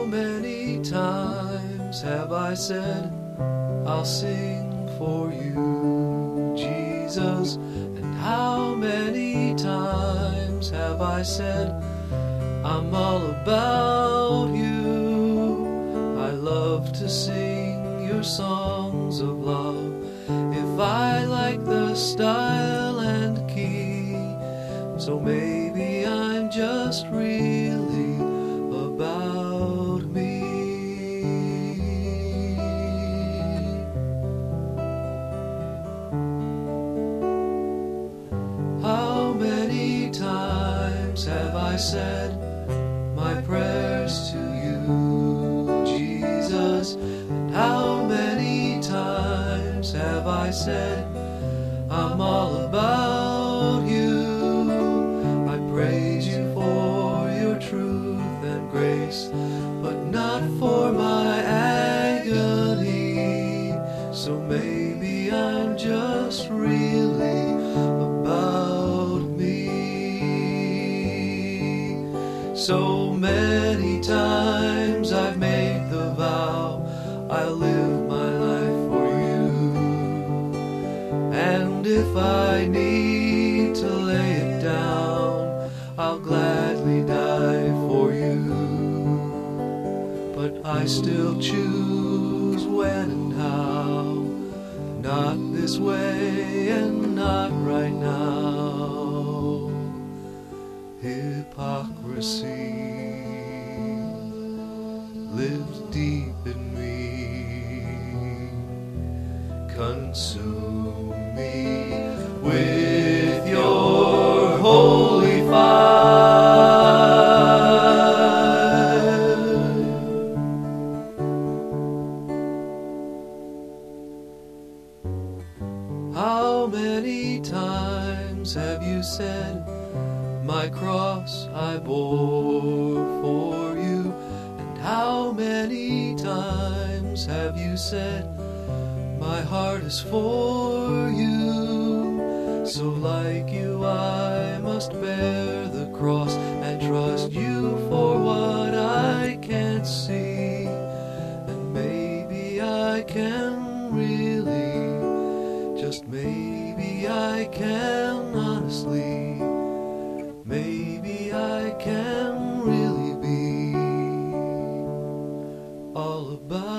How many times have I said, I'll sing for you, Jesus? And how many times have I said, I'm all about you? I love to sing your songs of love, if I like the style and key. So maybe I'm just really about me. How many times have I said my prayers to you, Jesus? And how many times have I said, I'm all about you? I praise you for your truth and grace, but not for my agony. So maybe I'm just really about me. So many times I've made the vow, I'll live my life for you. And if I need to lay it down, I'll gladly die for you. But I still choose when and how, not this way and not right now. Hypocrisy lives deep in me. Consume me with your holy fire. How many times have you said, my cross I bore for you? And how many times have you said, my heart is for you? So like you I must bear the cross and trust you for what I can't see. And maybe I can really, just maybe I can honestly, maybe I can really be all about